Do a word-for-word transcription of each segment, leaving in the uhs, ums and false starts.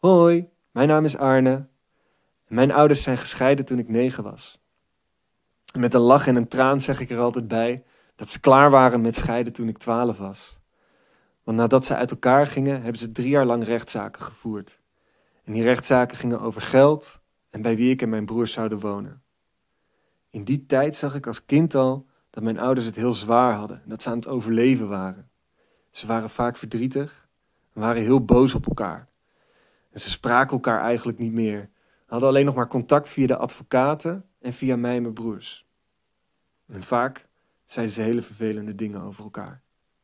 Hoi, mijn naam is Arne. Mijn ouders zijn gescheiden toen ik negen was. En met een lach en een traan zeg ik er altijd bij dat ze klaar waren met scheiden toen ik twaalf was. Want nadat ze uit elkaar gingen, hebben ze drie jaar lang rechtszaken gevoerd. En die rechtszaken gingen over geld en bij wie ik en mijn broers zouden wonen. In die tijd zag ik als kind al dat mijn ouders het heel zwaar hadden en dat ze aan het overleven waren. Ze waren vaak verdrietig en waren heel boos op elkaar. En ze spraken elkaar eigenlijk niet meer. Hadden alleen nog maar contact via de advocaten en via mij en mijn broers. En vaak zeiden ze hele vervelende dingen over elkaar.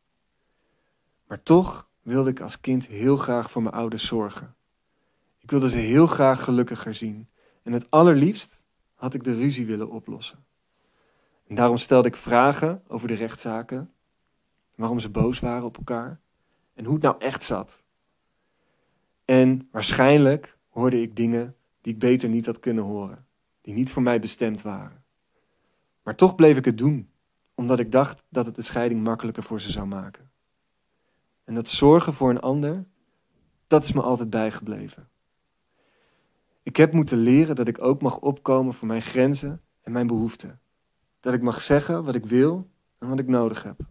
Maar toch wilde ik als kind heel graag voor mijn ouders zorgen. Ik wilde ze heel graag gelukkiger zien. En het allerliefst had ik de ruzie willen oplossen. En daarom stelde ik vragen over de rechtszaken. Waarom ze boos waren op elkaar. En hoe het nou echt zat. En waarschijnlijk hoorde ik dingen die ik beter niet had kunnen horen. Die niet voor mij bestemd waren. Maar toch bleef ik het doen. Omdat ik dacht dat het de scheiding makkelijker voor ze zou maken. En dat zorgen voor een ander, dat is me altijd bijgebleven. Ik heb moeten leren dat ik ook mag opkomen voor mijn grenzen en mijn behoeften. Dat ik mag zeggen wat ik wil en wat ik nodig heb.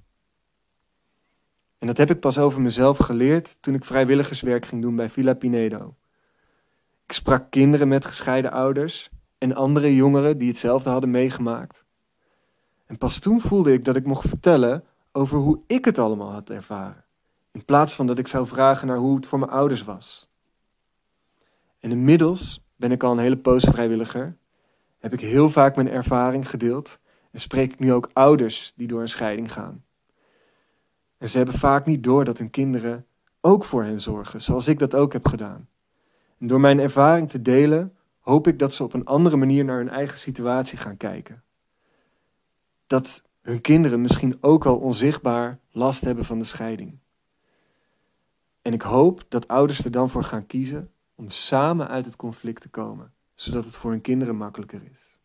En dat heb ik pas over mezelf geleerd toen ik vrijwilligerswerk ging doen bij Villa Pinedo. Ik sprak kinderen met gescheiden ouders en andere jongeren die hetzelfde hadden meegemaakt. En pas toen voelde ik dat ik mocht vertellen over hoe ik het allemaal had ervaren. In plaats van dat ik zou vragen naar hoe het voor mijn ouders was. En inmiddels ben ik al een hele poos vrijwilliger. Heb ik heel vaak mijn ervaring gedeeld. En spreek ik nu ook ouders die door een scheiding gaan. En ze hebben vaak niet door dat hun kinderen ook voor hen zorgen. Zoals ik dat ook heb gedaan. En door mijn ervaring te delen, hoop ik dat ze op een andere manier naar hun eigen situatie gaan kijken. Dat hun kinderen misschien ook al onzichtbaar last hebben van de scheiding. En ik hoop dat ouders er dan voor gaan kiezen om samen uit het conflict te komen, zodat het voor hun kinderen makkelijker is.